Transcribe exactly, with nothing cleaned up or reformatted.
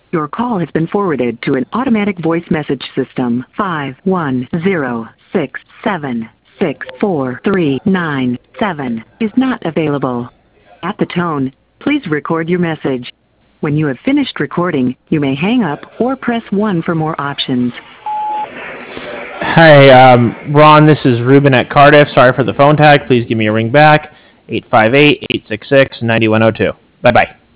Your call has been forwarded to an automatic voice message system. five one zero six seven six four three nine seven is not available. At the tone, please record your message. When you have finished recording, you may hang up or press one for more options. Hi, um, Ron, this is Ruben at Cardiff. Sorry for the phone tag. Please give me a ring back. eight five eight, eight six six, nine one zero two. Bye-bye.